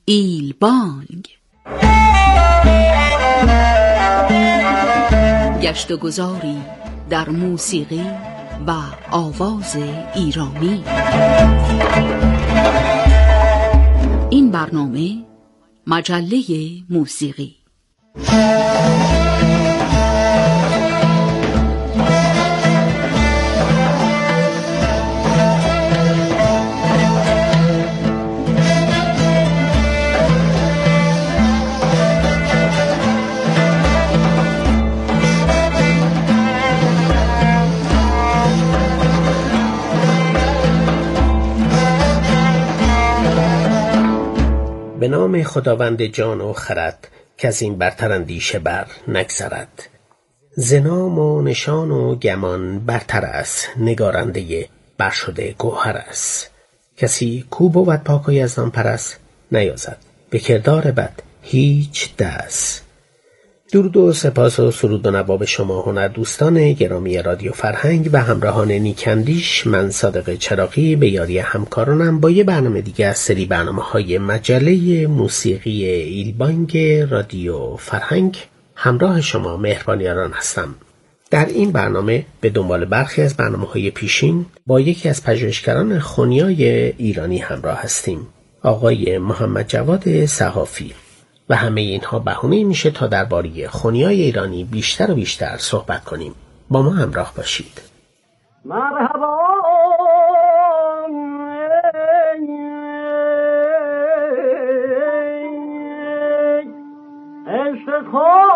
ایلبانگ. گشت و گذاری در موسیقی و آواز ایرانی. این برنامه مجله موسیقی. به نام خداوند جان و خرد که از این برتر اندیشه بر نگذرد. ز نام و نشان و گمان برتر است، نگارنده برشده گوهر است. کسی کو بود پاک و یزدان پرست، نیازد به کردار بد هیچ دست. درود و سپاس و سرود و نواب شما هنر دوستان گرامی رادیو فرهنگ و همراهان نیکندیش. من صادق چراغی به یاری همکارانم با یه برنامه دیگه از سری برنامه‌های مجله موسیقی ایلبانگ رادیو فرهنگ همراه شما مهربانیاران هستم. در این برنامه به دنبال برخی از برنامه‌های پیشین با یکی از پژوهشگران خونیای ایرانی همراه هستیم، آقای محمد جواد صحافی، و همه اینها بهونه میشه تا درباره خونیای ایرانی بیشتر و بیشتر صحبت کنیم. با ما همراه باشید. مرحبا عشق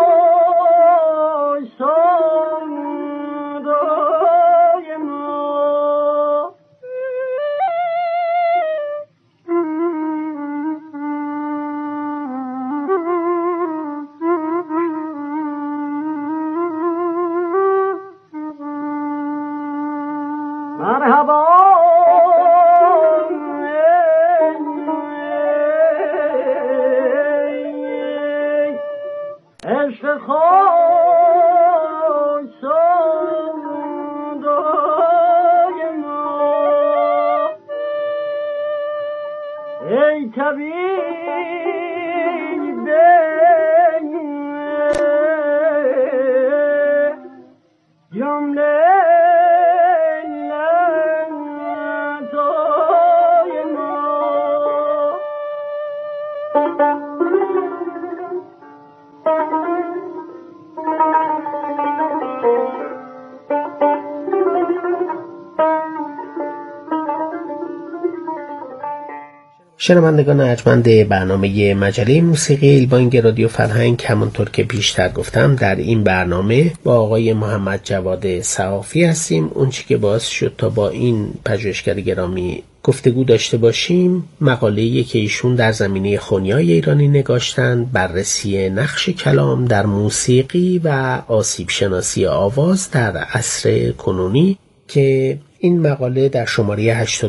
شنوندگان ارجمند برنامه مجله موسیقی ایلبانگ رادیو فرهنگ، همونطور که پیشتر گفتم در این برنامه با آقای محمد جواد صحافی هستیم. اون چی که باعث شد تا با این پژوهشگر گرامی گفتگو داشته باشیم مقاله‌ای که ایشون در زمینه خونیای ایرانی نگاشتن، بررسی نقش کلام در موسیقی و آسیب شناسی آواز در عصر کنونی، که این مقاله در شماره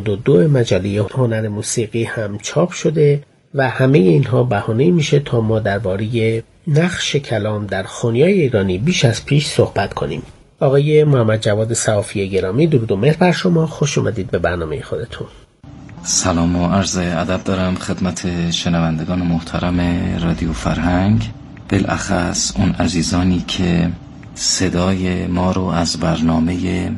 82 مجله هنر موسیقی هم چاپ شده و همه اینها بهانه میشه تا ما درباره نقش کلام در خونیای ایرانی بیش از پیش صحبت کنیم. آقای محمد جواد صحافی گرامی، درود و مهر بر شما. خوش اومدید به برنامه خودتون. سلام و عرض ادب دارم خدمت شنوندگان محترم رادیو فرهنگ، بالاخص اون عزیزانی که صدای ما رو از برنامه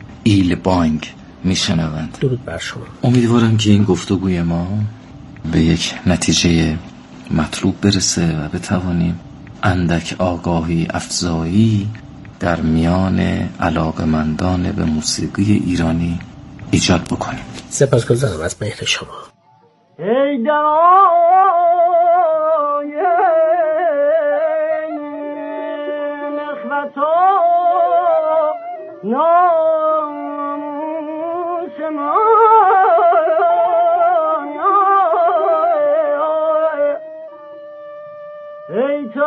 ایلبانگ میشنوند. درود بر شما. امیدوارم که این گفتگوی ما به یک نتیجه مطلوب برسه و بتوانیم اندک آگاهی افزایی در میان علاقمندان به موسیقی ایرانی ایجاد بکنیم. سپاسگزارم از مهر شما. ای دعای نخوتا ناموس ما، ای تو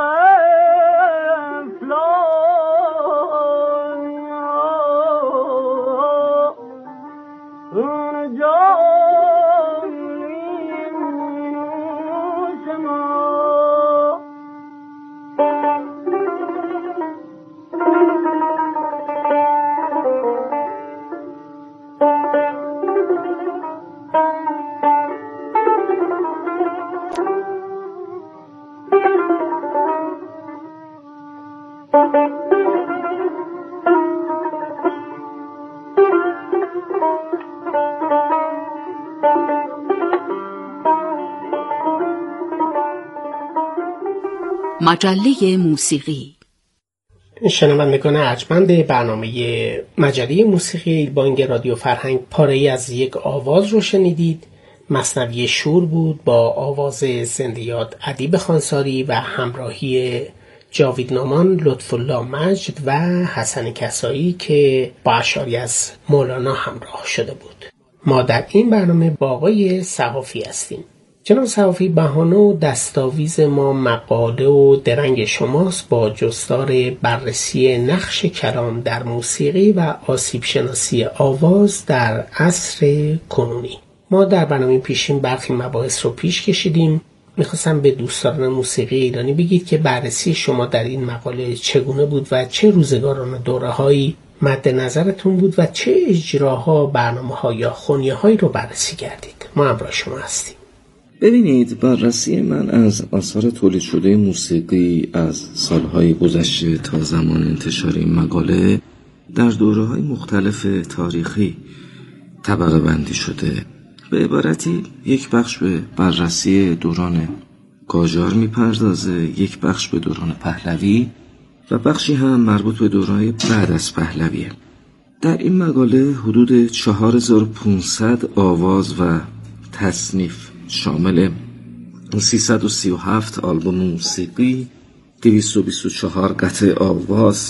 مجله موسیقی. شنوندگان ارجمند برنامه مجله موسیقی بانگ رادیو فرهنگ، پاره‌ای از یک آواز رو شنیدید. مثنوی شور بود با آواز زنده‌یاد ادیب خانساری و همراهی جاوید نامان، لطف‌الله مجد و حسن کسایی که با اشعاری از مولانا همراه شده بود. ما در این برنامه با آقای صحافی هستیم. جناب صحافی، بهانه و دستاویز ما مقاله و درنگ شماست با جستار بررسی نقش کلام در موسیقی و آسیب شناسی آواز در عصر کنونی. ما در برنامه پیشین برخی مباحث رو پیش کشیدیم. میخواستم به دوستان موسیقی ایرانی بگید که بررسی شما در این مقاله چگونه بود و چه روزگاران و دوره‌هایی مد نظرتون بود و چه اجراها، برنامه‌ها یا خونیه‌هایی رو بررسی کردید. ما همراه شما هستیم. ببینید، بررسی من از آثار تولید شده موسیقی از سالهای گذشته تا زمان انتشار این مقاله در دوره‌های مختلف تاریخی طبقه بندی شده. به عبارتی یک بخش به بررسی دوران قاجار میپردازه، یک بخش به دوران پهلوی و بخشی هم مربوط به دوران بعد از پهلویه. در این مقاله حدود 4500 آواز و تصنیف شامل 337 آلبوم موسیقی، 224 قطعه آواز،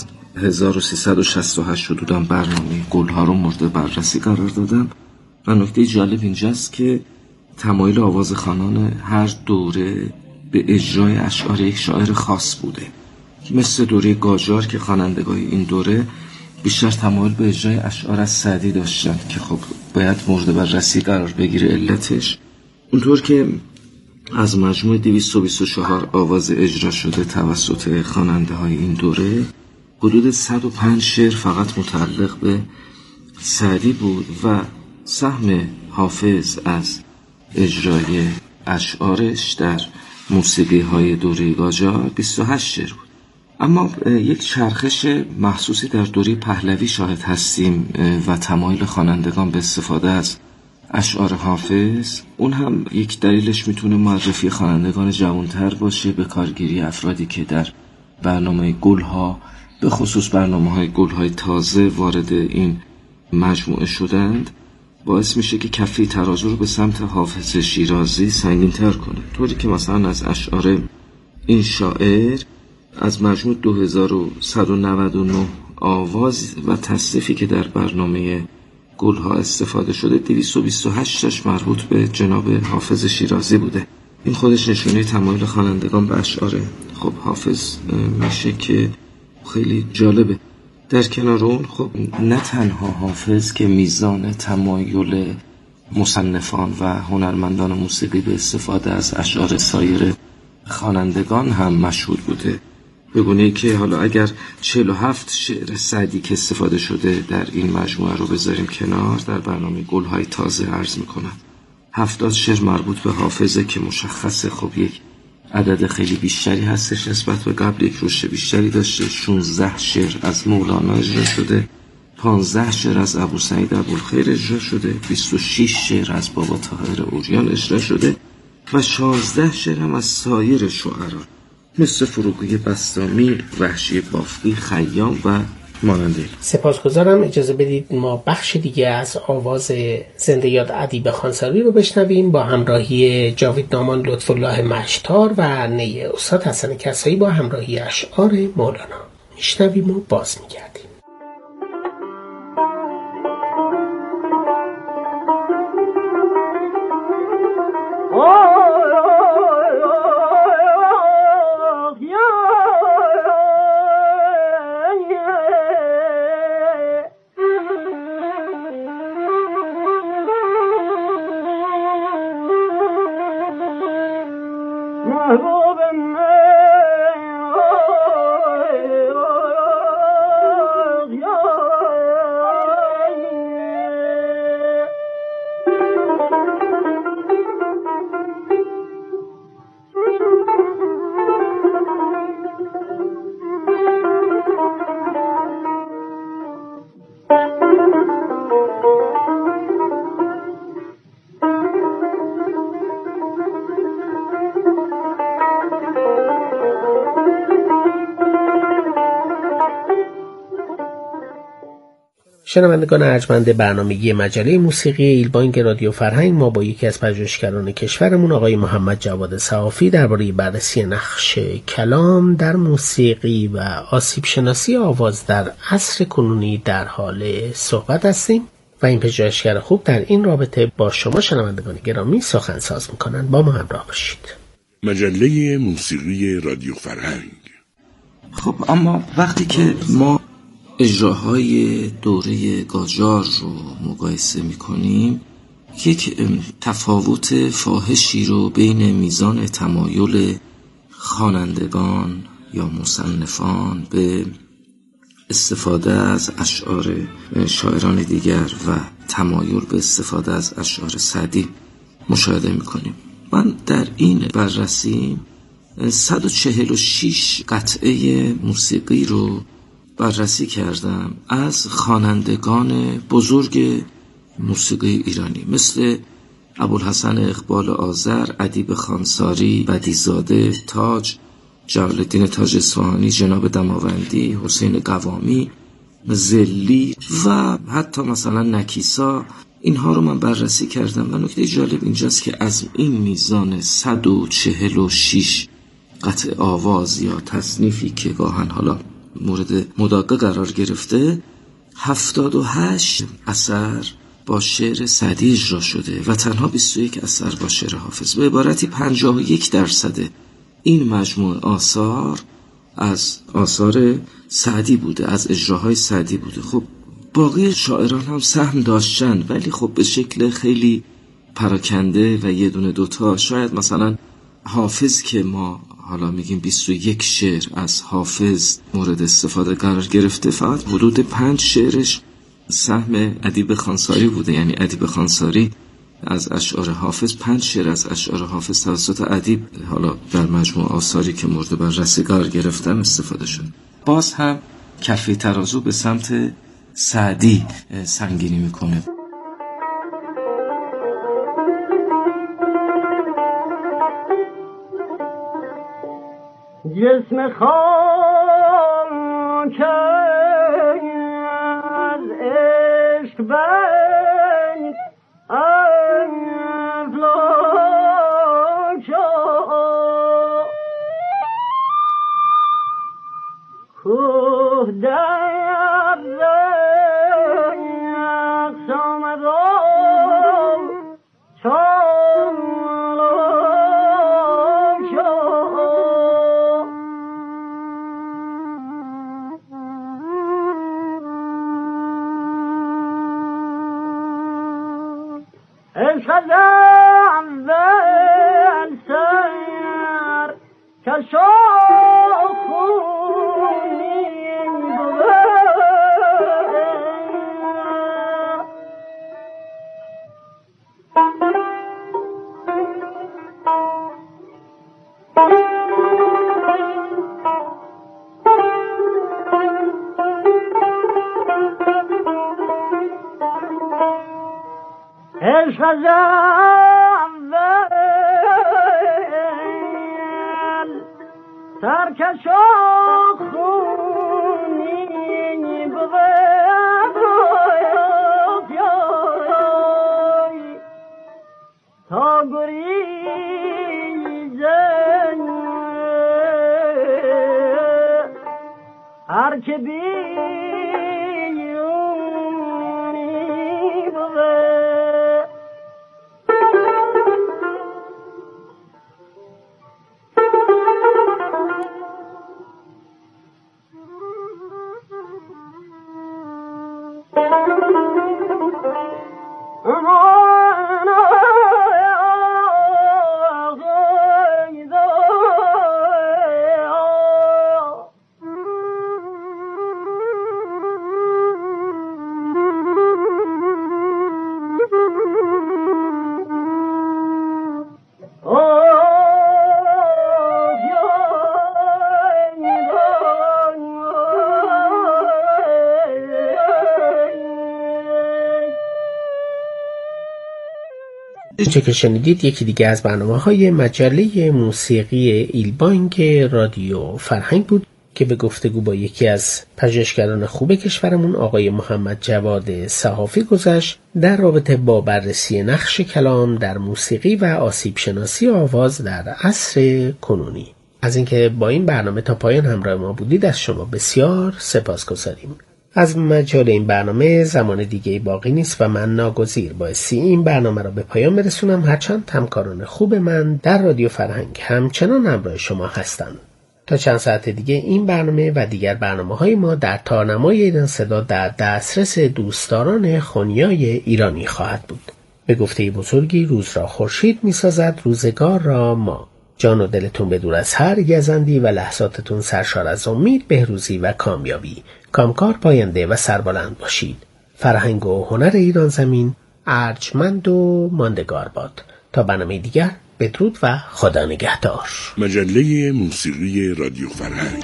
1368 حدوداً برنامه گلها رو مورد بررسی قرار دادم. و نکته جالب اینجاست که تمایل آوازخوانان هر دوره به اجرای اشعار یک شاعر خاص بوده. مثل دوره قاجار که خوانندگان این دوره بیشتر تمایل به اجرای اشعار از سعدی داشتن که خب باید مورد بررسی قرار بگیره علتش. اونطور که از مجموع 224 آواز اجرا شده توسط خواننده های این دوره، حدود 105 شعر فقط متعلق به سعدی بود و سهم حافظ از اجرای اشعارش در موسیقی های دوره قاجار 28 شعر بود. اما یک چرخش محسوسی در دوره پهلوی شاهد هستیم و تمایل خوانندگان به استفاده از اشعار حافظ. اون هم یک دلیلش میتونه معرفی خوانندگان جوانتر باشه به کارگیری افرادی که در برنامه گلها، به خصوص برنامه‌های گلهای تازه وارد این مجموعه شدند، باعث میشه که کفه ترازو رو به سمت حافظ شیرازی سنگین تر کنه. طوری که مثلا از اشعار این شاعر از مجموع 2199 آواز و تصنیفی که در برنامه گلها استفاده شده، 228 تاش مربوط به جناب حافظ شیرازی بوده. این خودش نشونه تمایل خوانندگان به اشعار خب حافظ میشه که خیلی جالبه. در کنار اون خب نه تنها حافظ که میزان تمایل مصنفان و هنرمندان موسیقی به استفاده از اشعار سایر خوانندگان هم مشهود بوده، به گونه‌ای که حالا اگر 47 شعر سعدی که استفاده شده در این مجموعه رو بذاریم کنار، در برنامه گل‌های تازه عرض میکنم 70 شعر مربوط به حافظه که مشخصه خب یک عدد خیلی بیشتری هستش نسبت به قبل، یک رشد بیشتری داشته. 16 شعر از مولانا اجرا شده، 15 شعر از ابوسعید ابوالخیر اجرا شده، 26 شعر از بابا طاهر عریان اجرا شده و 16 شعر هم از سایر شعرا مثل فروغی بسطامی، وحشی بافقی، خیام و ماننده. سپاسگزارم. اجازه بدید ما بخش دیگه از آواز زنده‌یاد ادیب خانساری رو بشنویم با همراهی جاوید نامان، لطف‌الله مجدتار و نی استاد حسن کسایی با همراهی اشعار مولانا. میشنویم و باز میگردیم. شنوندگان ارجمند برنامه مجله موسیقی ایلبانگ رادیو فرهنگ، ما با یکی از پژوهشگران کشورمون آقای محمد جواد صحافی درباره بررسی نقش کلام در موسیقی و آسیب شناسی آواز در عصر کنونی در حال صحبت هستیم و این پژوهشگر خوب در این رابطه با شما شنوندگان گرامی سخنساز میکنن. با ما همراه باشید. مجله موسیقی رادیو فرهنگ. خب اما وقتی که ما اجراهای دوره قاجار رو مقایسه میکنیم، یک تفاوت فاحشی رو بین میزان تمایل خوانندگان یا مصنفان به استفاده از اشعار شاعران دیگر و تمایل به استفاده از اشعار سعدی مشاهده میکنیم. من در این بررسی 146 قطعه موسیقی رو بررسی کردم از خوانندگان بزرگ موسیقی ایرانی مثل ابوالحسن اقبال آذر، ادیب خانساری، بدیزاده، تاج، جلال الدین تاج اصفهانی، جناب دماوندی، حسین قوامی، زلی و حتی مثلا نکیسا. اینها رو من بررسی کردم و نکته جالب اینجاست که از این میزان 146 قطع آواز یا تصنیفی که گاهن حالا مورد مداقه قرار گرفته، 78 اثر با شعر سعدی اجرا شده و تنها 21 اثر با شعر حافظ. به عبارتی 51% این مجموع آثار از آثار سعدی بوده، از اجراهای سعدی بوده. خب باقی شاعران هم سهم داشتن ولی خب به شکل خیلی پراکنده و یه دونه دوتا. شاید مثلا حافظ که ما حالا میگیم 21 شعر از حافظ مورد استفاده قرار گرفته، فقط حدود 5 شعرش سهم ادیب خانساری بوده. یعنی ادیب خانساری از اشعار حافظ 5 شعر از اشعار حافظ توسط ادیب حالا در مجموع آثاری که مورد بررسی قرار گرفتن استفاده شد. باز هم کفه ترازو به سمت سعدی سنگینی میکنه. جسم خاک از عشق بین افلاک کوه در رقص آمد و خزم ول سر کشاخونین بود عشق زنول سرکش و خونی بود تا گریزن هر که بیونی بود. چه که شنیدید یکی دیگه از برنامه‌های مجله موسیقی ایلبانگ رادیو فرهنگ بود که به گفتگو با یکی از پژوهشگران خوب کشورمون آقای محمد جواد صحافی گذشت در رابطه با بررسی نقش کلام در موسیقی و آسیب شناسی آواز در عصر کنونی. از اینکه با این برنامه تا پایان همراه ما بودید از شما بسیار سپاسگزاریم. از مجال این برنامه زمان دیگه باقی نیست و من ناگزیر بایستی این برنامه را به پایان برسونم، هرچند همکاران خوب من در رادیو فرهنگ همچنان همراه شما هستند. تا چند ساعت دیگه این برنامه و دیگر برنامه‌های ما در تارنمای ایران صدا در دسترس دوستداران خونیای ایرانی خواهد بود. به گفته بزرگی روز را خورشید می‌سازد، روزگار را ما. جان و دلتون بدور از هر گزندی و لحظاتتون سرشار از امید، بهروزی و کامیابی. کامکار، پاینده و سربلند باشید. فرهنگ و هنر ایران زمین ارجمند و ماندگار باد. تا برنامه دیگر، بدرود و خدا نگهدار. مجله موسیقی رادیو فرهنگ.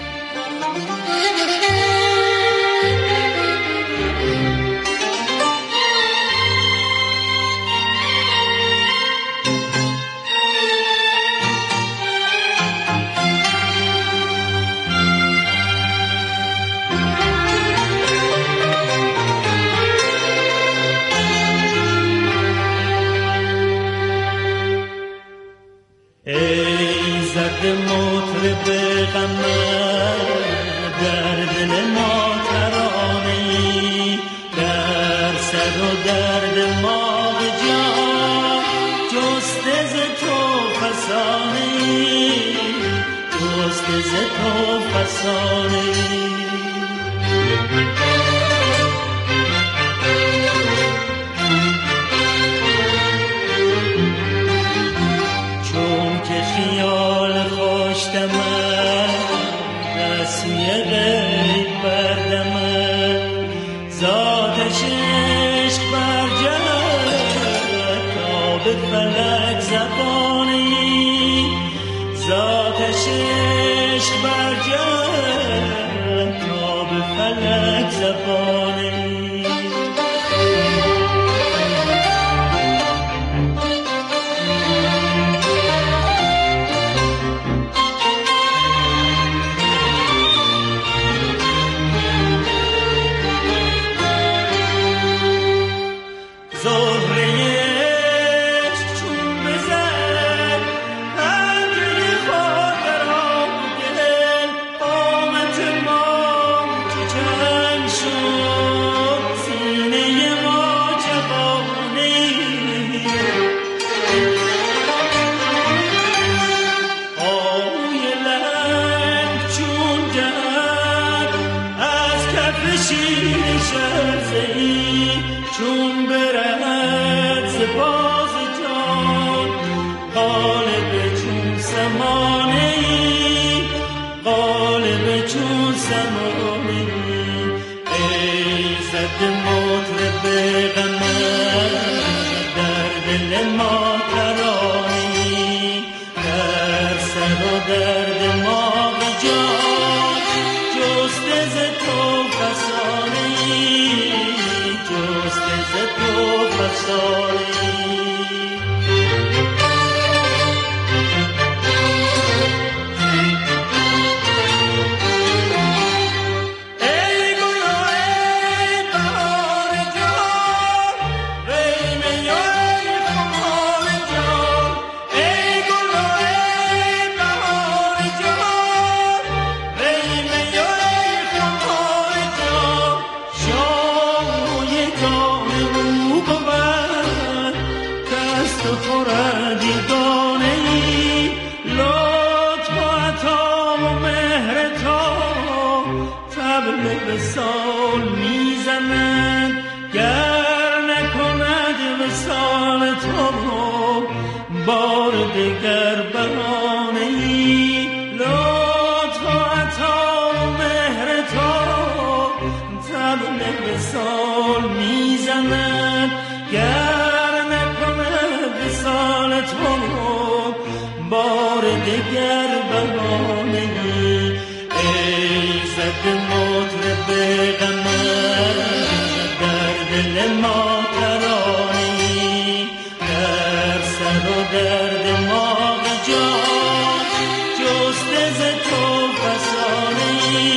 چون که خیال خوش دمد رسمی غیب بردمد زادش عشق برجد تا به فلک زبانی زادش عشق برجد تا به فلک زبانی چون برد ز باز جان قالب چون سمانه قالب چون سمانه ای زد مطرب غمت در دل ما ترانی در سر و در دماغ جان جسته ز تو فسانه جسته ز تو فسانه وصال میزند گر نکند وصال تو بار دگر بهانه‌ای لطف و عطا و مهر تو طبل وصال میزند گر نکند وصال تو بار دگر بهانه‌ای ای زد مطرب غمت در دل ما ترانی در سر و در دماغ جان جسته ز تو فسانه‌ای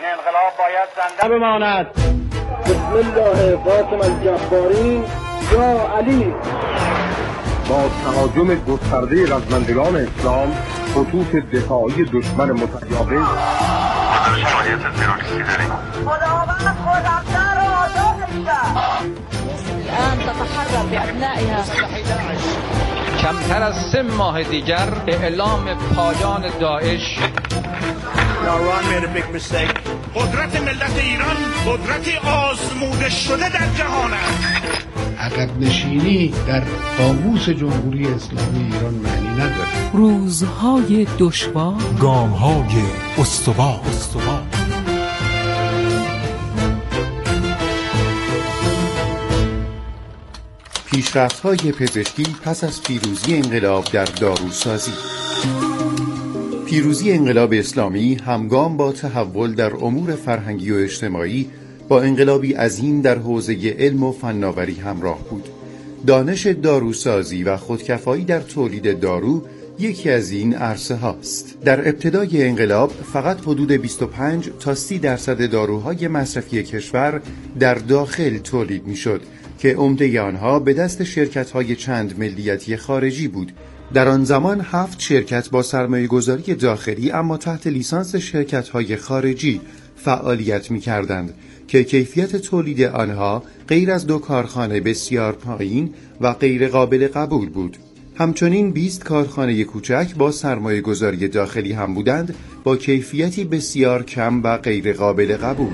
این انقلاب باید زنده بماند. بسم الله قاسم الجبارین یا علی. با تهاجم گسترده رزمندگان اسلام خطوط دفاعی دشمن متجاوز شرایط تروریستی داریم. خداوند خودمدار و آزادش کرد. الان تتحرر بأبنائها. کمتر از 3 ماه دیگر اعلام پایان داعش. Iran made a big mistake. قدرت ملت ایران قدرتی آزموده شده در جهان است. عقب نشینی در قاموس جمهوری اسلامی ایران معنی نداره. روزهای دشوار، گامهای استوار. پیشرفت‌های پزشکی پس از پیروزی انقلاب در داروسازی. پیروزی انقلاب اسلامی همگام با تحول در امور فرهنگی و اجتماعی با انقلابی عظیم در حوزه علم و فناوری همراه بود. دانش داروسازی و خودکفایی در تولید دارو یکی از این عرصه هاست. در ابتدای انقلاب فقط حدود 25 تا 30% داروهای مصرفی کشور در داخل تولید میشد که عمده آنها به دست شرکت‌های چند ملیتی خارجی بود. در آن زمان 7 شرکت با سرمایه‌گذاری داخلی اما تحت لیسانس شرکت‌های خارجی فعالیت می‌کردند که کیفیت تولید آنها غیر از 2 کارخانه بسیار پایین و غیر قابل قبول بود. همچنین 20 کارخانه کوچک با سرمایه‌گذاری داخلی هم بودند با کیفیتی بسیار کم و غیر قابل قبول.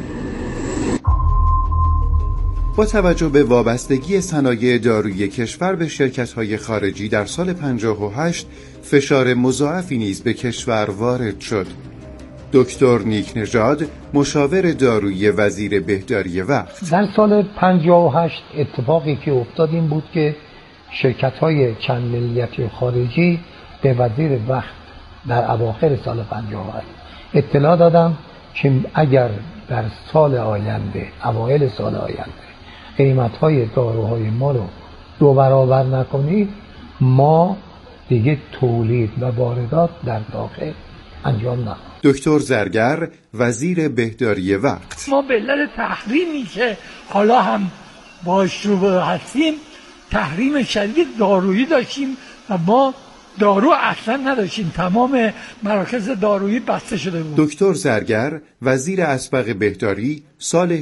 با توجه به وابستگی صنایع دارویی کشور به شرکت‌های خارجی در سال 58 فشار مضاعفی نیز به کشور وارد شد. دکتر نیک نژاد مشاور دارویی وزیر بهداری وقت در سال 58 اتفاقی که افتاد این بود که شرکت‌های چند ملیتی خارجی به وزیر وقت در اواخر سال 58 اطلاع دادم که اگر در سال آینده اوایل سال آینده قیمت‌های داروهای ما رو 2 برابر نکنید ما دیگه تولید و واردات در داخل انجام نخواهیم. دکتر زرگر وزیر بهداری وقت ما به علت تحریمی که حالا هم باش رو هستیم تحریم شدید دارویی داشتیم و ما دارو اصلا نداشتیم، تمام مراکز دارویی بسته شده بود. دکتر زرگر وزیر اسبق بهداری سال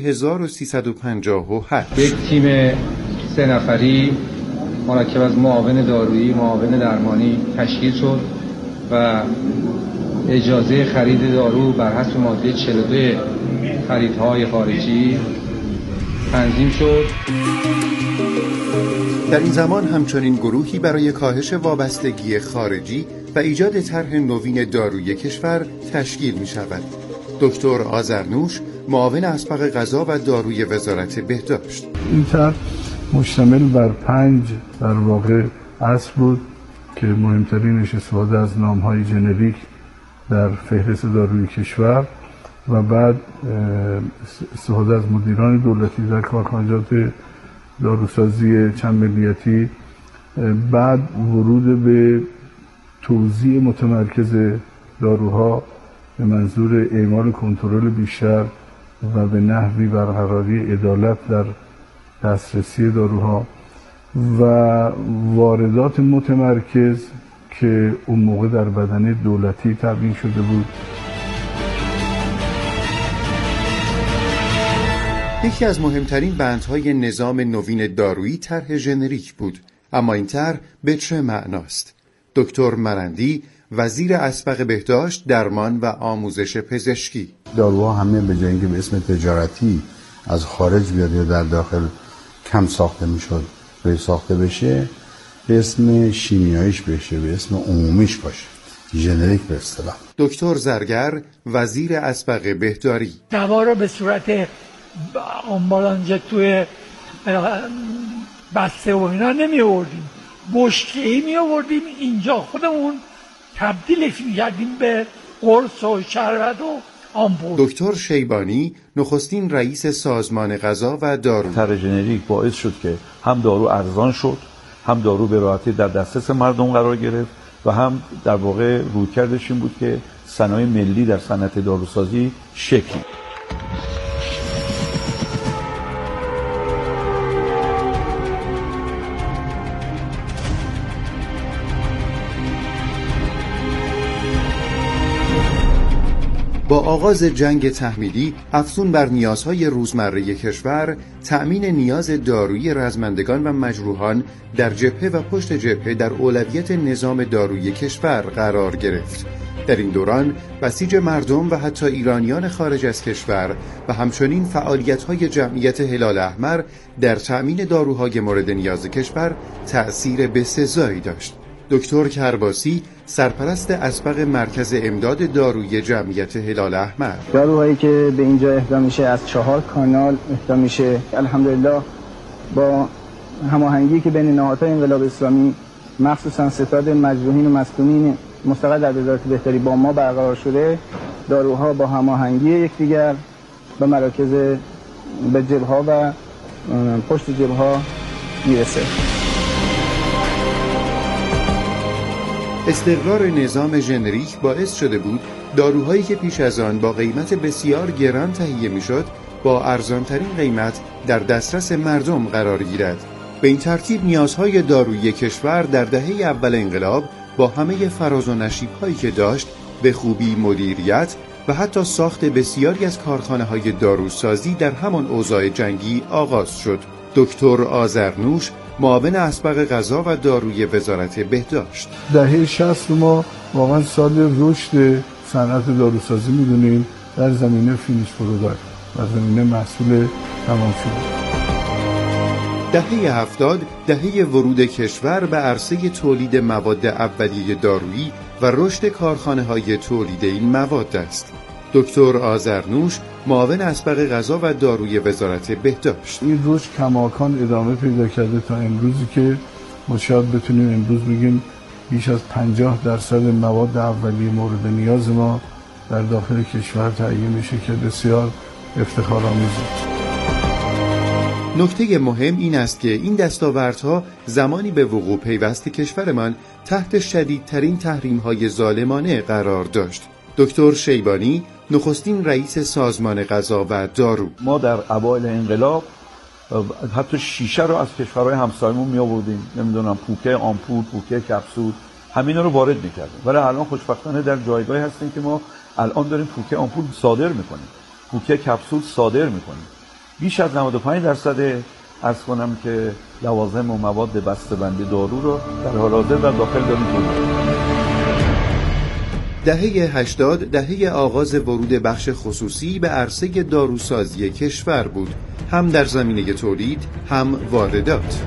1358 یک تیم 3 نفری مرکب از معاون دارویی، معاون درمانی تشکیل شد و اجازه خرید دارو بر حسب ماده 42 خریدهای خارجی تنظیم شد. در این زمان همچنین گروهی برای کاهش وابستگی خارجی و ایجاد طرح نوین داروی کشور تشکیل می شود. دکتر آذرنوش معاون اسبق غذا و داروی وزارت بهداشت. این طرح مشتمل بر 5 در واقع اصل بود که مهمترینش استفاده از نام‌های ژنریک در فهرست داروی کشور و بعد استفاده از مدیران دولتی در کارخانجات داروسازی چند ملیتی، بعد ورود به توزیع متمرکز داروها به منظور اعمال کنترل بیشتر و به نحوی برقراری عدالت در دسترسی داروها و واردات متمرکز که اون موقع در بدنه دولتی تبیین شده بود. یکی از مهمترین بندهای نظام نوین دارویی طرح ژنریک بود، اما این طرح به چه معناست؟ دکتر مرندی وزیر اسبق بهداشت، درمان و آموزش پزشکی. داروها همه به جای اینکه به اسم تجارتی از خارج بیاد یا در داخل کم ساخته میشد به ساخته بشه، به اسم شیمیاییش بشه، به اسم عمومیش باشه، ژنریک به اصطلاح. دکتر زرگر وزیر اسبق بهداری دوا رو به صورت آمبالانجه توی بسته و اینا نمی آوردیم، بشکه‌ای می آوردیم اینجا خودمون تبدیلش می کردیم به قرص و شربت و آمپول. دکتر شیبانی نخستین رئیس سازمان غذا و دارو. طرح ژنریک باعث شد که هم دارو ارزان شد، هم دارو به راحتی در دسترس مردم قرار گرفت و هم در واقع رویکردش این بود که صنایع ملی در صنعت داروسازی شکل. با آغاز جنگ تحمیلی، افزون بر نیازهای روزمره کشور، تأمین نیاز دارویی رزمندگان و مجروحان در جبهه و پشت جبهه در اولویت نظام دارویی کشور قرار گرفت. در این دوران بسیج مردم و حتی ایرانیان خارج از کشور و همچنین فعالیت‌های جمعیت هلال احمر در تأمین داروهای مورد نیاز کشور تأثیر بسزایی داشت. دکتر کرباسی سرپرست اسبق مرکز امداد دارویی جمعیت هلال احمر: داروهایی که به اینجا اهدا میشه از 4 کانال اهدا میشه. الحمدلله با هماهنگی که بین نهادهای انقلاب اسلامی مخصوصا ستاد مجروحین و مصدومین مستقل در وزارت بهداری با ما برقرار شده، داروها با هماهنگی یکدیگر به مراکز به جبهه‌ها و پشت جبهه‌ها میرسه. استقرار نظام ژنریک باعث شده بود داروهایی که پیش از آن با قیمت بسیار گران تهیه میشد با ارزانترین قیمت در دسترس مردم قرار گیرد. به این ترتیب نیازهای دارویی کشور در دهه اول انقلاب با همه فراز و نشیب‌هایی که داشت به خوبی مدیریت و حتی ساخت بسیاری از کارخانه‌های داروسازی در همان اوضاع جنگی آغاز شد. دکتر آذرنوش معاون اسبق غذا و داروی وزارت بهداشت: دهه 60 ما واقعا سال رشد صنعت داروسازی می‌دونیم در زمینه فینیش پروداکت و زمینه محصول تمام شده. دهه 70 دهه ورود کشور به عرصه تولید مواد اولیه دارویی و رشد کارخانه‌های تولید این مواد است. دکتر آذرنوش معاون اسبق غذا و داروی وزارت بهداشت: این رشد کماکان ادامه پیدا کرده تا امروزی که ما شاید بتونیم امروز بگیم بیش از 50% مواد اولیه مورد نیاز ما در داخل کشور تهیه میشه که بسیار افتخارآمیزه. نکته مهم این است که این دستاوردها زمانی به وقوع پیوست کشورمان تحت شدیدترین تحریم‌های ظالمانه قرار داشت. دکتر شیبانی نخستین رئیس سازمان غذا و دارو: ما در اوایل انقلاب حتی شیشه رو از کشورهای همسایمون می آوردیم، نمیدونم پوکه آمپول، پوکه کپسول، همینا رو وارد می‌کردیم. ولی الان خوشبختانه در جایگاهی هستیم که ما الان داریم پوکه آمپول صادر می‌کنیم، پوکه کپسول صادر می‌کنیم. بیش از 95% عرض کنم که لوازم و مواد بسته‌بندی دارو رو در حال حاضر در داخل داریم تولید. دهه 80 دهه آغاز ورود بخش خصوصی به عرصه داروسازی کشور بود، هم در زمینه تولید هم واردات.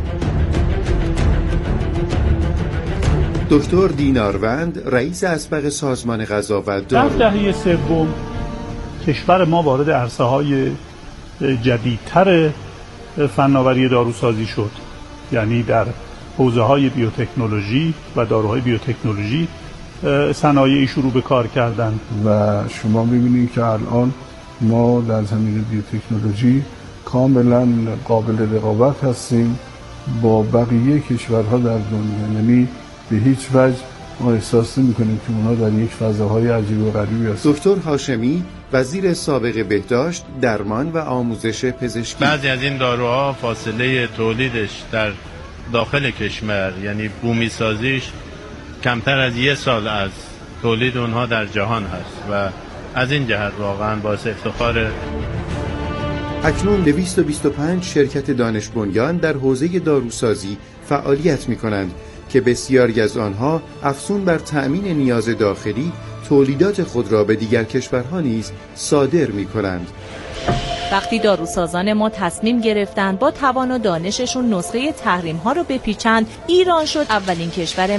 دکتر دیناروند رئیس اسبق سازمان غذا و دارو: در دهه سوم کشور ما وارد عرصه‌های جدیدتر فناوری داروسازی شد، یعنی در حوزه‌های بیوتکنولوژی و داروهای بیوتکنولوژی صنایعی شروع به کار کردن و شما می‌بینید که الان ما در زمینه بیوتکنولوژی کاملا قابل رقابت هستیم با بقیه کشورها در دنیا، یعنی به هیچ وجه ما احساس نمی‌کنیم که اونها در یک فضاهای عجیب و غریبی هستند. دکتر هاشمی وزیر سابق بهداشت، درمان و آموزش پزشکی: بعضی از این داروها فاصله تولیدش در داخل کشور یعنی بومی سازیش کمتر از 1 سال از تولید اونها در جهان هست و از این جهت واقعا باعث افتخار. اکنون 225 شرکت دانش بنیان در حوزه داروسازی فعالیت می‌کنند که بسیاری از آنها افزون بر تأمین نیاز داخلی تولیدات خود را به دیگر کشورها نیز صادر می‌کنند. وقتی داروسازان ما تصمیم گرفتند با توان و دانششون نسخه تحریم ها رو بپیچند، ایران شد اولین کشور